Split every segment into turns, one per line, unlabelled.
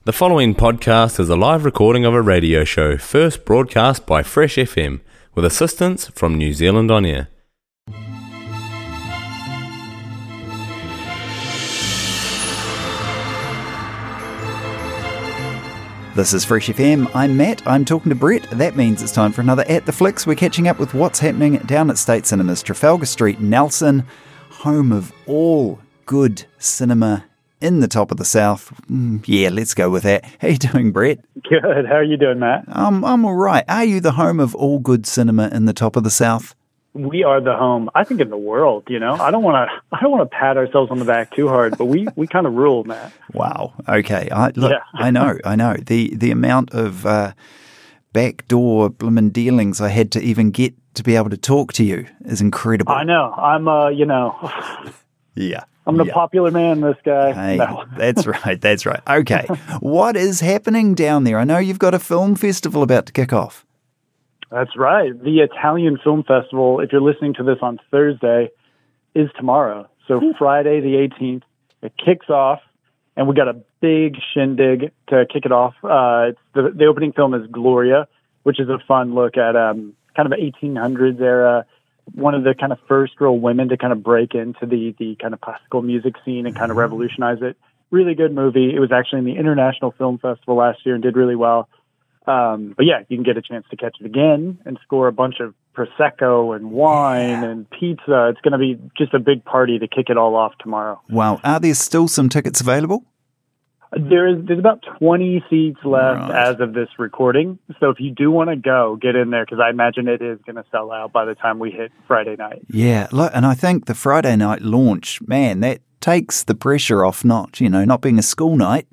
The following podcast is a live recording of a radio show first broadcast by Fresh FM with assistance from New Zealand On Air.
This is Fresh FM. I'm Matt. I'm talking to Brett. That means it's time for another At The Flicks. We're catching up with what's happening down at State Cinemas, Trafalgar Street, Nelson, home of all good cinema in the top of the South. Yeah, let's go with that. How you doing, Brett?
Good. How are you doing, Matt?
I'm all right. Are you the home of all good cinema in the top of the South?
We are the home, I think, in the world. You know, I don't want to pat ourselves on the back too hard, but we kind of rule, Matt.
Wow. Okay. I know. The amount of backdoor blimmin' dealings I had to even get to be able to talk to you is incredible.
I know. I'm
Yeah.
I'm the popular man, this guy.
Hey,
No.
That's right. Okay. What is happening down there? I know you've got a film festival about to kick off.
That's right. The Italian Film Festival, if you're listening to this on Thursday, is tomorrow. So Friday the 18th, it kicks off, and we got a big shindig to kick it off. The opening film is Gloria, which is a fun look at kind of an 1800s era, one of the kind of first real women to kind of break into the kind of classical music scene and kind of revolutionize it. Really good movie. It was actually in the International Film Festival last year and did really well. But yeah, you can get a chance to catch it again and score a bunch of Prosecco and wine and pizza. It's going to be just a big party to kick it all off tomorrow.
Wow. Are there still some tickets available?
There's about 20 seats left as of this recording. So if you do want to go, get in there because I imagine it is going to sell out by the time we hit Friday night.
Yeah. And I think the Friday night launch, man, that takes the pressure off not being a school night.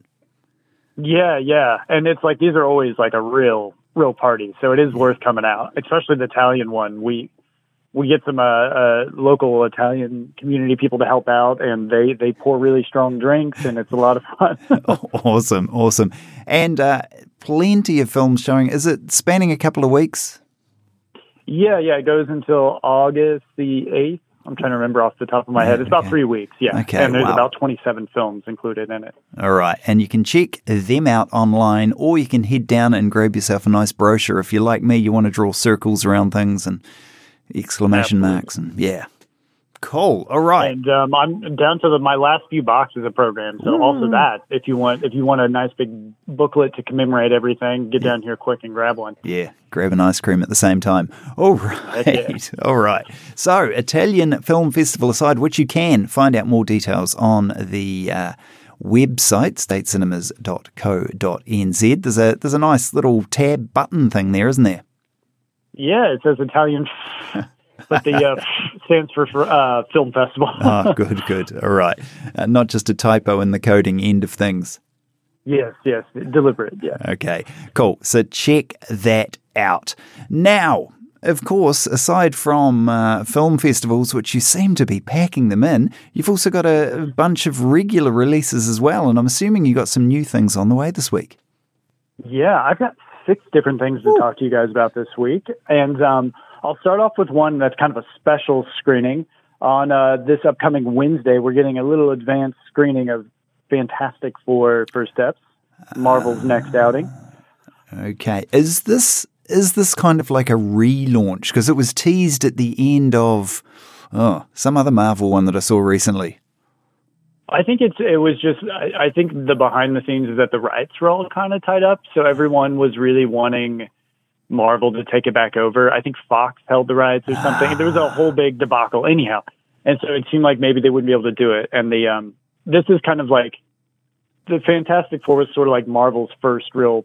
Yeah. And it's like, these are always like a real party. So it is worth coming out, especially the Italian one. We get some local Italian community people to help out, and they pour really strong drinks, and it's a lot of fun.
Awesome. And plenty of films showing. Is it spanning a couple of weeks? Yeah.
It goes until August the 8th. I'm trying to remember off the top of my head. It's about 3 weeks, yeah.
Okay,
and there's
wow.
about 27 films included in it.
All right. And you can check them out online, or you can head down and grab yourself a nice brochure. If you're like me, you want to draw circles around things and exclamation marks. And yeah. Cool. All right.
And I'm down to my last few boxes of programs. So also that, if you want a nice big booklet to commemorate everything, get down here quick and grab one.
Yeah. Grab an ice cream at the same time. All right.
Yeah.
All right. So Italian Film Festival aside, which you can find out more details on the website, statecinemas.co.nz. There's a nice little tab button thing there, isn't there?
Yeah, it says Italian, but the stands for Film Festival.
Oh, good. All right. Not just a typo in the coding end of things.
Yes, deliberate, yeah.
Okay, cool. So check that out. Now, of course, aside from film festivals, which you seem to be packing them in, you've also got a bunch of regular releases as well, and I'm assuming you got some new things on the way this week.
Yeah, I've got 6 different things to talk to you guys about this week, and I'll start off with one that's kind of a special screening. On this upcoming Wednesday, we're getting a little advanced screening of Fantastic Four First Steps, Marvel's next outing.
Okay. Is this kind of like a relaunch? Because it was teased at the end of some other Marvel one that I saw recently.
I think it was just, I think the behind the scenes is that the rights were all kind of tied up. So everyone was really wanting Marvel to take it back over. I think Fox held the rights or something. There was a whole big debacle anyhow. And so it seemed like maybe they wouldn't be able to do it. And this is kind of like, the Fantastic Four was sort of like Marvel's first real,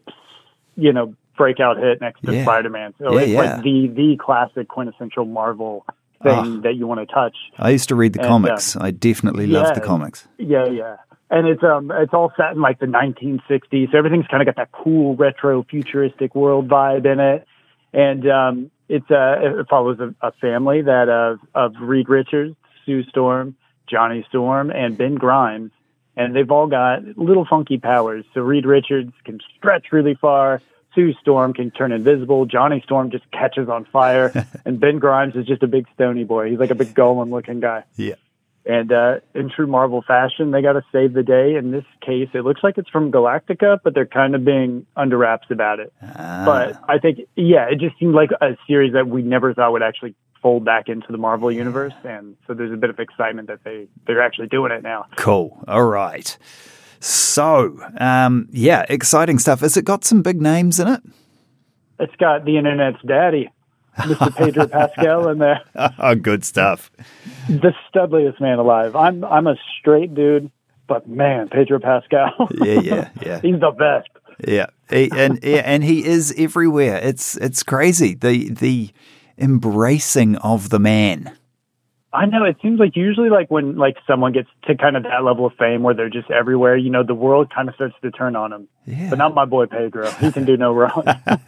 breakout hit next to Spider-Man. So it's like the classic quintessential Marvel thing that you want to touch.
I used to read the comics. I definitely loved the comics.
Yeah. And it's all set in like the 1960s. So everything's kind of got that cool retro futuristic world vibe in it. And it follows a family that of Reed Richards, Sue Storm, Johnny Storm, and Ben Grimes. And they've all got little funky powers. So Reed Richards can stretch really far. Sue Storm can turn invisible. Johnny Storm just catches on fire. And Ben Grimes is just a big stony boy. He's like a big golem-looking guy.
Yeah.
And in true Marvel fashion, they got to save the day. In this case, it looks like it's from Galactica, but they're kind of being under wraps about it. But I think, it just seemed like a series that we never thought would actually fold back into the Marvel universe. And so there's a bit of excitement that they're actually doing it now.
Cool. All right. So, exciting stuff. Has it got some big names in it?
It's got the internet's daddy, Mr. Pedro Pascal, in there.
Oh, good stuff.
The studliest man alive. I'm a straight dude, but man, Pedro Pascal.
Yeah.
He's the best.
Yeah, and he is everywhere. It's crazy, the embracing of the man.
I know, it seems like usually like when like someone gets to kind of that level of fame where they're just everywhere, the world kind of starts to turn on them.
Yeah.
But not my boy Pedro. He can do no wrong.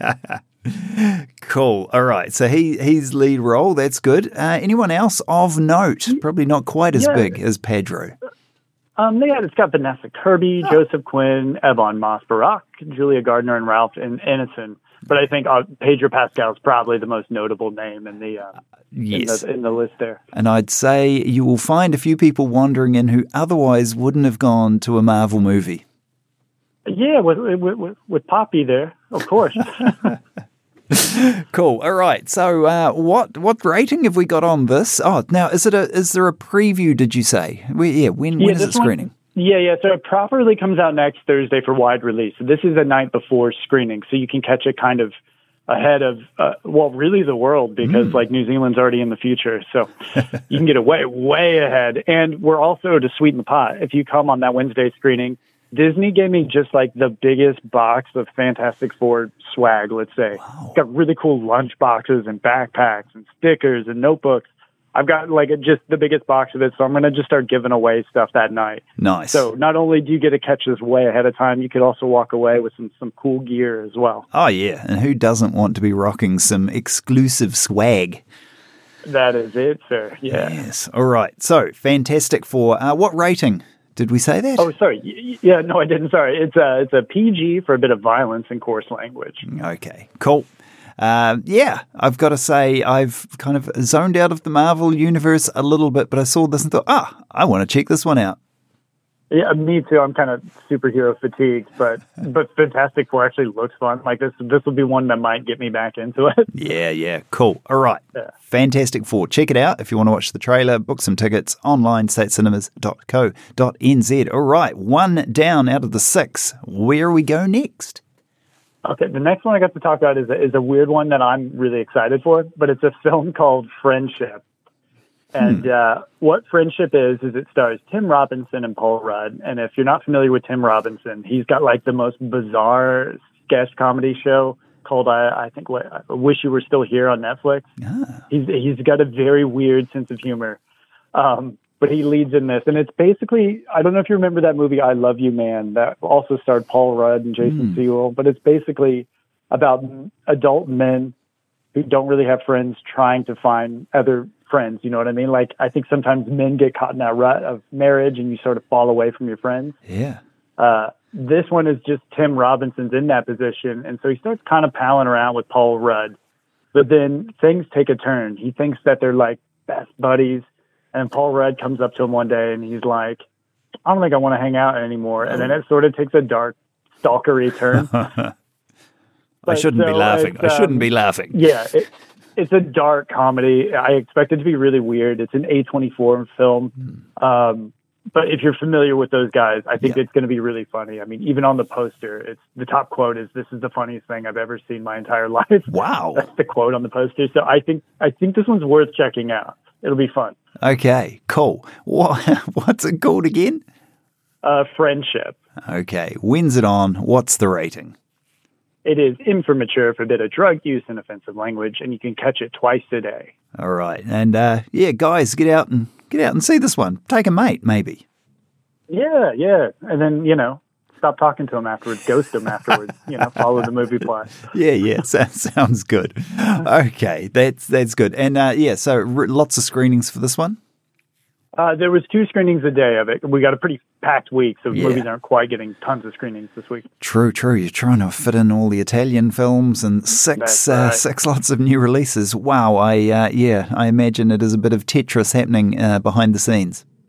Cool. All right. So he's lead role. That's good. Anyone else of note? Probably not quite as big as Pedro.
It's got Vanessa Kirby, Joseph Quinn, Ebon Moss-Barack, Julia Gardner, and Ralph Ineson. But I think Pedro Pascal is probably the most notable name in the in the list there.
And I'd say you will find a few people wandering in who otherwise wouldn't have gone to a Marvel movie.
Yeah, with Poppy there, of course.
Cool. All right. So, what rating have we got on this? Oh, now is there a preview? Did you say? When is it screening?
So it properly comes out next Thursday for wide release. So this is the night before screening, so you can catch it kind of ahead of, really the world, because like New Zealand's already in the future. So you can get it way, way ahead. And we're also, to sweeten the pot, if you come on that Wednesday screening, Disney gave me just like the biggest box of Fantastic Four swag, let's say. Wow. It's got really cool lunch boxes and backpacks and stickers and notebooks. I've got like just the biggest box of it, so I'm going to just start giving away stuff that night.
Nice.
So not only do you get to catch this way ahead of time, you could also walk away with some cool gear as well.
Oh, yeah. And who doesn't want to be rocking some exclusive swag?
That is it, sir. Yeah.
Yes. All right. So, Fantastic Four. What rating? Did we say that?
Oh, sorry. Yeah, no, I didn't. Sorry. It's a PG for a bit of violence and coarse language.
Okay. Cool. I've got to say I've kind of zoned out of the Marvel universe a little bit, but I saw this and thought, I want to check this one out.
Yeah, me too. I'm kind of superhero fatigued, but Fantastic Four actually looks fun. Like this will be one that might get me back into it.
Yeah. Cool. All right. Yeah. Fantastic Four. Check it out if you want to watch the trailer. Book some tickets online, statecinemas.co.nz. All right. 1 down out of the 6. Where we go next?
Okay, the next one I got to talk about is a weird one that I'm really excited for, but it's a film called Friendship. And what Friendship is it stars Tim Robinson and Paul Rudd. And if you're not familiar with Tim Robinson, he's got like the most bizarre sketch comedy show called I Wish You Were Still Here on Netflix. He's got a very weird sense of humor. But he leads in this. And it's basically, I don't know if you remember that movie, I Love You, Man, that also starred Paul Rudd and Jason Segel. But it's basically about adult men who don't really have friends trying to find other friends. You know what I mean? Like, I think sometimes men get caught in that rut of marriage and you sort of fall away from your friends.
Yeah.
This one is just Tim Robinson's in that position. And so he starts kind of palling around with Paul Rudd. But then things take a turn. He thinks that they're like best buddies. And Paul Rudd comes up to him one day and he's like, I don't think I want to hang out anymore. And then it sort of takes a dark, stalkery turn.
I shouldn't be laughing. I shouldn't be laughing.
Yeah, it's a dark comedy. I expect it to be really weird. It's an A24 film. But if you're familiar with those guys, I think it's going to be really funny. I mean, even on the poster, it's the top quote is, "This is the funniest thing I've ever seen my entire life."
Wow.
That's the quote on the poster. So I think this one's worth checking out. It'll be fun.
Okay, cool. What's it called again?
Friendship.
Okay. When's it on? What's the rating?
It is immature for a bit of drug use and offensive language, and you can catch it twice a day.
All right. And, guys, get out and see this one. Take a mate, maybe.
Yeah. And then, stop talking to him afterwards, ghost him afterwards, follow the movie plot.
Yeah, sounds good. Okay, that's good. And, so lots of screenings for this one?
There was 2 screenings a day of it. We got a pretty packed week, so movies aren't quite getting tons of screenings this week.
True. You're trying to fit in all the Italian films and 6 lots of new releases. Wow, I imagine it is a bit of Tetris happening behind the scenes.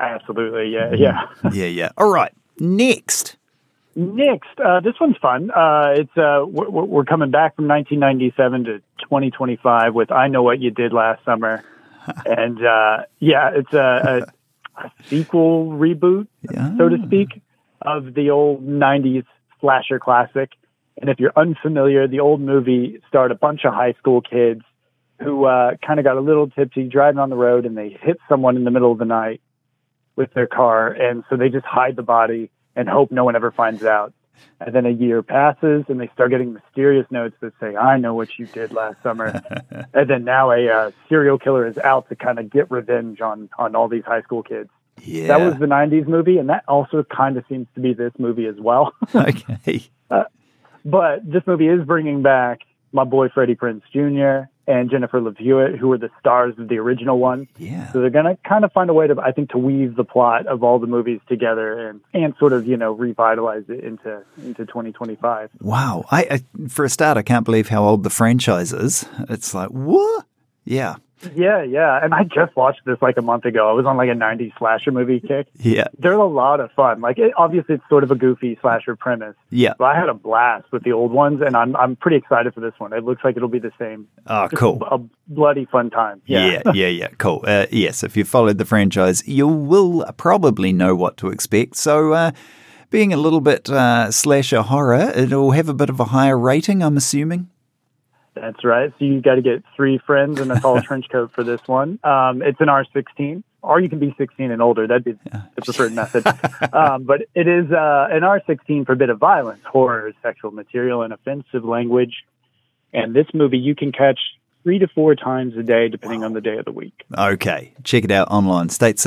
Absolutely, yeah.
Yeah. All right, next.
This one's fun. We're coming back from 1997 to 2025 with I Know What You Did Last Summer. And it's a sequel reboot, so to speak, of the old 90s slasher classic. And if you're unfamiliar, the old movie starred a bunch of high school kids who kind of got a little tipsy driving on the road, and they hit someone in the middle of the night with their car. And so they just hide the body and hope no one ever finds out. And then a year passes, and they start getting mysterious notes that say, I know what you did last summer. And then now a serial killer is out to kind of get revenge on all these high school kids.
Yeah.
That was the 90s movie, and that also kind of seems to be this movie as well.
Okay.
But this movie is bringing back my boy Freddie Prinze Jr. and Jennifer Love Hewitt, who were the stars of the original one.
Yeah.
So they're going to kind of find a way to, I think, to weave the plot of all the movies together and sort of, revitalize it into 2025.
Wow. I for a start, I can't believe how old the franchise is. It's like, what? Yeah.
Yeah. And I just watched this like a month ago. I was on like a 90s slasher movie kick.
Yeah.
They're a lot of fun. Like, obviously, it's sort of a goofy slasher premise.
Yeah.
But I had a blast with the old ones, and I'm pretty excited for this one. It looks like it'll be the same.
Oh, cool.
A bloody fun time.
Yeah. Cool. Yes, if you followed the franchise, you will probably know what to expect. So, being a little bit slasher horror, it'll have a bit of a higher rating, I'm assuming.
That's right. So you got to get 3 friends in a tall trench coat for this one. It's an R16, or you can be 16 and older. That'd be the preferred method. But it is an R16 for a bit of violence, horror, sexual material, and offensive language. And this movie you can catch 3 to 4 times a day, depending on the day of the week.
Okay. Check it out online,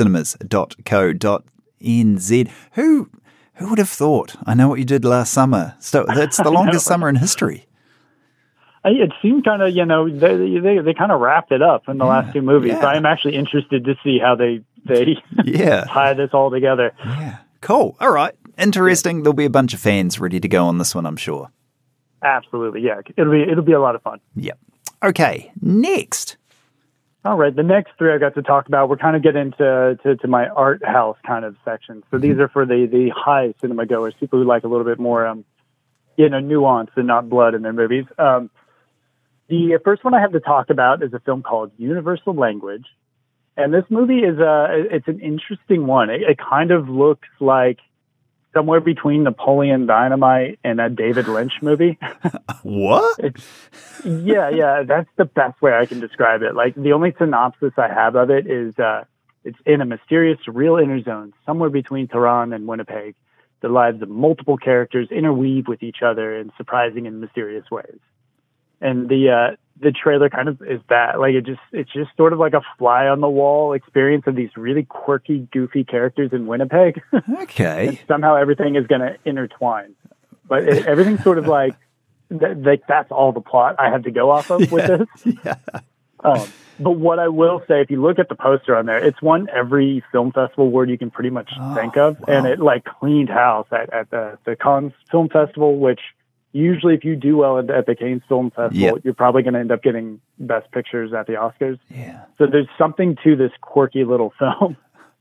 statecinemas.co.nz. Who would have thought? I Know What You Did Last Summer. So that's the longest summer in history.
It seemed kind of, they kind of wrapped it up in the last 2 movies.
Yeah.
So I'm actually interested to see how they tie this all together.
Yeah. Cool. All right. Interesting. There'll be a bunch of fans ready to go on this one, I'm sure.
Absolutely. Yeah. It'll be a lot of fun.
Yep. Okay. Next.
All right. The next 3 I got to talk about, we're kind of getting to my art house kind of section. So these are for the high cinema goers, people who like a little bit more, nuance and not blood in their movies. The first one I have to talk about is a film called Universal Language. And this movie it's an interesting one. It kind of looks like somewhere between Napoleon Dynamite and a David Lynch movie.
What?
Yeah. That's the best way I can describe it. Like, the only synopsis I have of it is it's in a mysterious, surreal inner zone somewhere between Tehran and Winnipeg. The lives of multiple characters interweave with each other in surprising and mysterious ways. And the trailer kind of is that. Like, it's just sort of like a fly on the wall experience of these really quirky, goofy characters in Winnipeg.
Okay.
And somehow everything is going to intertwine. But everything's sort of like that's all the plot I have to go off of with this.
Yeah.
But what I will say, if you look at the poster on there, it's won every film festival award you can pretty much think of. Wow. And it cleaned house at the Cannes Film Festival, which usually if you do well at the Cannes Film Festival, you're probably going to end up getting Best Pictures at the Oscars.
Yeah.
So there's something to this quirky little film.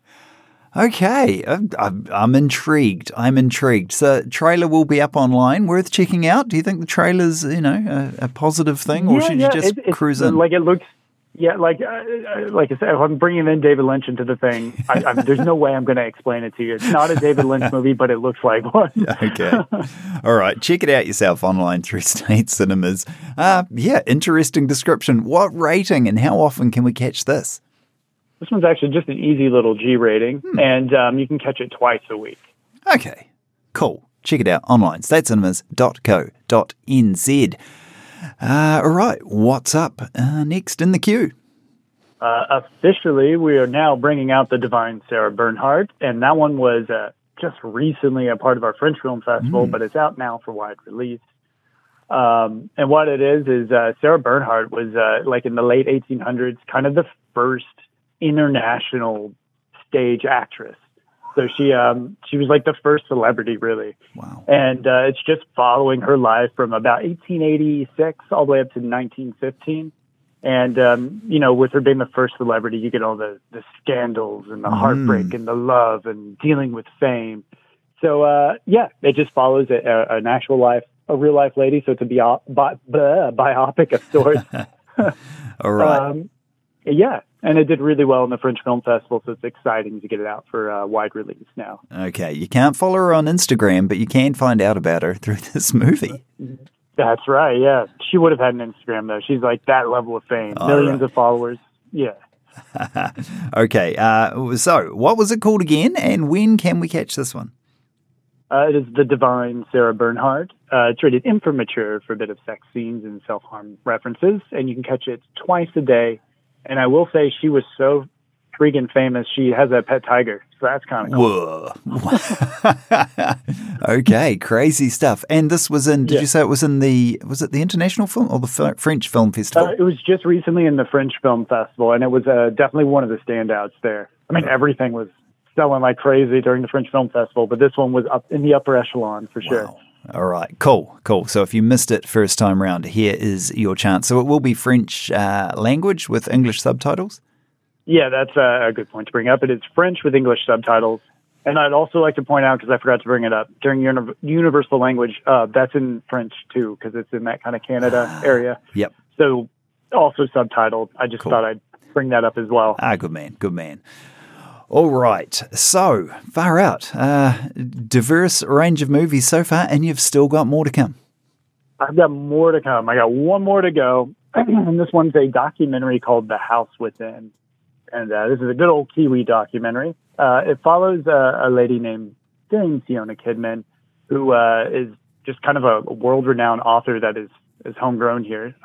Okay. I'm intrigued. So trailer will be up online. Worth checking out. Do you think the trailer's, a positive thing, or should you just cruise in?
Like, it looks... Yeah, like I said, if I'm bringing in David Lynch into the thing, there's no way I'm going to explain it to you. It's not a David Lynch movie, but it looks like one.
Okay. All right. Check it out yourself online through State Cinemas. Interesting description. What rating and how often can we catch this?
This one's actually just an easy little G rating, and you can catch it twice a week.
Okay. Cool. Check it out online, statecinemas.co.nz. All right, what's up next in the queue?
Officially, we are now bringing out The Divine Sarah Bernhardt, and that one was just recently a part of our French Film Festival, but it's out now for wide release. And what it is Sarah Bernhardt was, in the late 1800s, kind of the first international stage actress. So she was like the first celebrity, really.
Wow.
And it's just following her life from about 1886 all the way up to 1915. And, with her being the first celebrity, you get all the scandals and the heartbreak and the love and dealing with fame. So, it just follows an actual life, a real life lady. So it's a biopic of sorts.
All right.
And it did really well in the French Film Festival, so it's exciting to get it out for wide release now.
Okay, you can't follow her on Instagram, but you can find out about her through this movie.
That's right, yeah. She would have had an Instagram, though. She's like that level of fame. Millions of followers. Yeah.
Okay, so what was it called again, and when can we catch this one?
It is The Divine Sarah Bernhardt. It's rated M for mature for a bit of sex scenes and self-harm references, and you can catch it twice a day. And I will say she was so freaking famous, she has a pet tiger. So that's kind of cool.
Whoa. Okay, crazy stuff. And this was in, did you say it was in was it the International Film or the French Film Festival?
It was just recently in the French Film Festival, and it was definitely one of the standouts there. I mean, everything was selling like crazy during the French Film Festival, but this one was up in the upper echelon for sure.
All right, cool. So if you missed it first time round, here is your chance. So it will be French language with English subtitles?
Yeah, that's a good point to bring up. It is French with English subtitles. And I'd also like to point out, because I forgot to bring it up, during Universal Language, that's in French too, because it's in that kind of Canada area.
Yep.
So also subtitled. I just thought I'd bring that up as well.
Good man. All right, so far out, diverse range of movies so far, and you've still got more to come.
I've got more to come. I got one more to go, and this one's a documentary called The House Within, and this is a good old Kiwi documentary. It follows a lady named Dame Fiona Kidman, who is just kind of a world-renowned author that is homegrown here.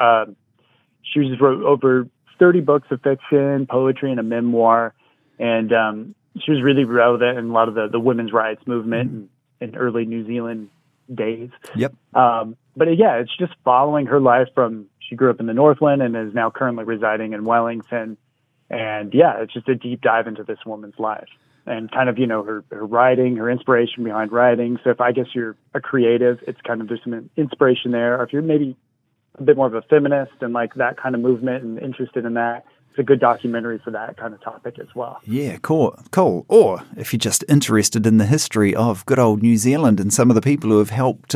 She just wrote over 30 books of fiction, poetry, and a memoir. And she was really relevant in a lot of the women's rights movement in early New Zealand days.
Yep.
But it's just following her life from, she grew up in the Northland and is now currently residing in Wellington. And it's just a deep dive into this woman's life and kind of, her writing, her inspiration behind writing. So if I guess you're a creative, it's kind of, there's some inspiration there. Or if you're maybe a bit more of a feminist and like that kind of movement and interested in that, it's a good documentary for that kind of topic as well.
Yeah, cool. Or if you're just interested in the history of good old New Zealand and some of the people who have helped,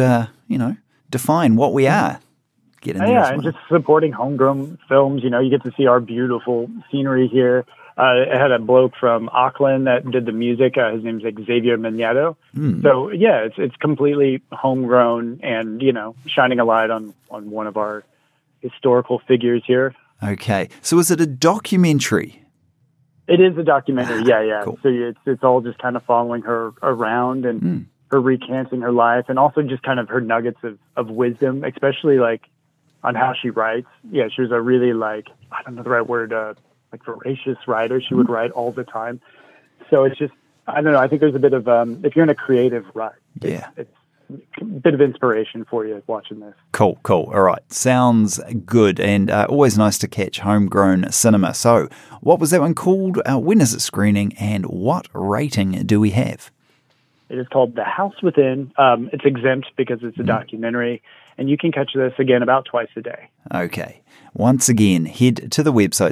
define what we are. Get in there as well.
And just supporting homegrown films. You get to see our beautiful scenery here. It had a bloke from Auckland that did the music. His name's Xavier Magneto. So, it's completely homegrown and, shining a light on one of our historical figures here.
Okay. So is it a documentary?
It is a documentary, yeah.
Cool.
So it's all just kind of following her around and her recanting her life and also just kind of her nuggets of wisdom, especially like on how she writes. Yeah, she was a really I don't know the right word, voracious writer. She would write all the time. So it's just, I don't know, I think there's a bit of, if you're in a creative rut, it's a bit of inspiration for you watching this.
Cool. All right. Sounds good and always nice to catch homegrown cinema. So what was that one called? When is it screening and what rating do we have?
It is called The House Within. It's exempt because it's a documentary, and you can catch this again about twice a day.
Okay. Once again, head to the website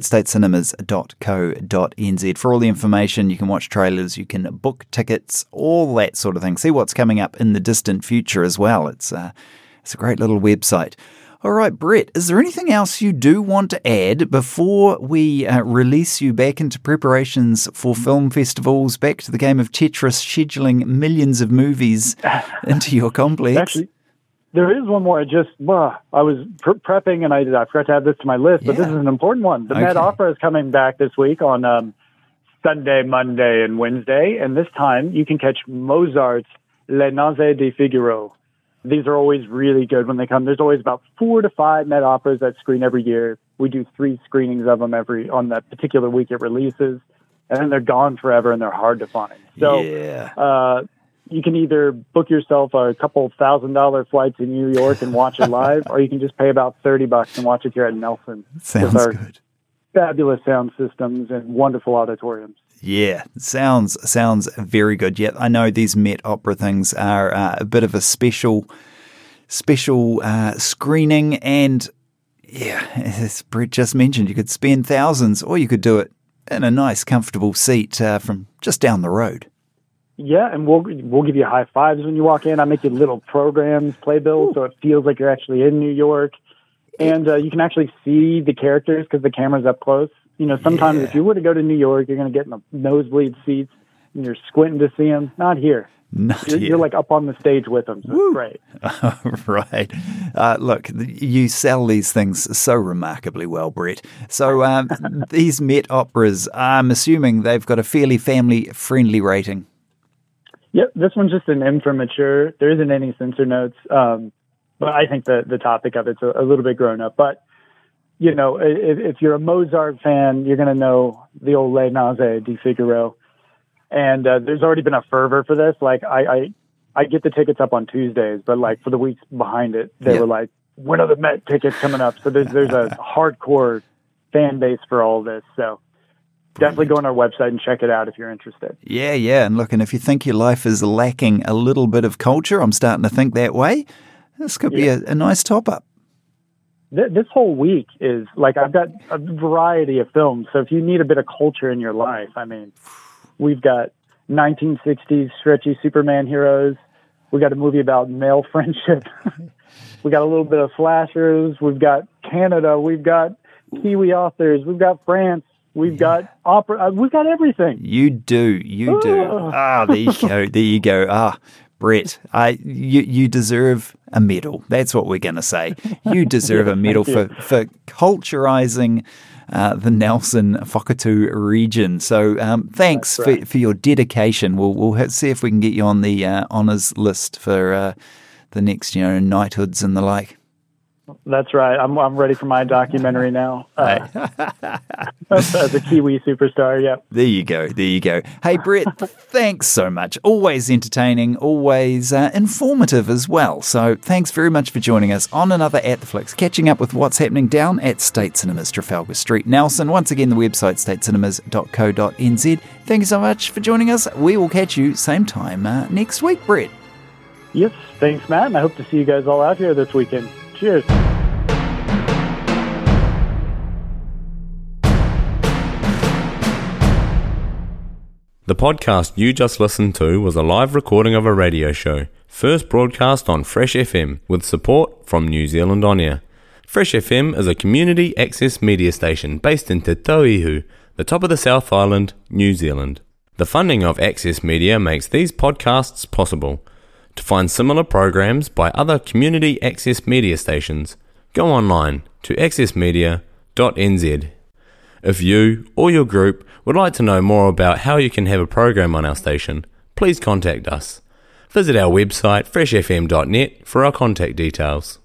statecinemas.co.nz for all the information. You can watch trailers, you can book tickets, all that sort of thing. See what's coming up in the distant future as well. It's a great little website. All right, Brett, is there anything else you do want to add before we release you back into preparations for film festivals, back to the game of Tetris, scheduling millions of movies into your complex?
Actually, there is one more. I was prepping and I forgot to add this to my list, but this is an important one. The Met Opera is coming back this week on Sunday, Monday, and Wednesday, and this time you can catch Mozart's Les Nozze di Figaro. These are always really good when they come. There's always about 4 to 5 Met Operas that screen every year. We do 3 screenings of them on that particular week it releases, and then they're gone forever and they're hard to find. So you can either book yourself a couple $1,000 flight to New York and watch it live, or you can just pay about $30 and watch it here at Nelson.
Sounds good.
Fabulous sound systems and wonderful auditoriums.
Yeah, sounds very good. Yeah, I know these Met Opera things are a bit of a special screening, and Yeah, as Brett just mentioned, you could spend thousands, or you could do it in a nice, comfortable seat from just down the road.
Yeah, and we'll give you high fives when you walk in. I make you little programs, playbills, so it feels like you're actually in New York. And you can actually see the characters because the camera's up close. You know, sometimes if you were to go to New York, you're going to get in the nosebleed seats and you're squinting to see them. Not here. You're like up on the stage with them. So it's great.
Right. Look, you sell these things so remarkably well, Brett. So these Met operas, I'm assuming they've got a fairly family-friendly rating.
Yep, this one's just an M for mature. There isn't any censor notes. But I think the topic of it's a little bit grown up. But, you know, if you're a Mozart fan, you're going to know the old Les Nozze di Figaro. And there's already been a fervor for this. Like, I get the tickets up on Tuesdays, but, like, for the weeks behind it, they were like, when are the Met tickets coming up? So there's a hardcore fan base for all this. So definitely go on our website and check it out if you're interested.
Yeah. And look, and if you think your life is lacking a little bit of culture, I'm starting to think that way. This could be a nice top-up.
This whole week is, like, I've got a variety of films. So if you need a bit of culture in your life, I mean, we've got 1960s stretchy Superman heroes. We got a movie about male friendship. We got a little bit of slashers. We've got Canada. We've got Kiwi authors. We've got France. We've got opera. We've got everything. You do.
There you go. Brett, you deserve a medal. That's what we're going to say. You deserve a medal for culturizing the Nelson Whakatu region. So thanks for your dedication. We'll see if we can get you on the honours list for the next knighthoods and the like.
That's right. I'm ready for my documentary now. As a Kiwi superstar, yep.
There you go. Hey, Brett, thanks so much. Always entertaining, always informative as well. So thanks very much for joining us on another At The Flicks, catching up with what's happening down at State Cinemas, Trafalgar Street, Nelson. Once again, the website, statecinemas.co.nz. Thank you so much for joining us. We will catch you same time next week, Brett.
Yes, thanks, Matt, and I hope to see you guys all out here this weekend. Cheers.
The podcast you just listened to was a live recording of a radio show, first broadcast on Fresh FM with support from New Zealand On Air. Fresh FM is a community access media station based in Te Tauihu, the top of the South Island, New Zealand. The funding of Access Media makes these podcasts possible. To find similar programs by other community access media stations, go online to accessmedia.nz. If you or your group would like to know more about how you can have a program on our station, please contact us. Visit our website freshfm.net for our contact details.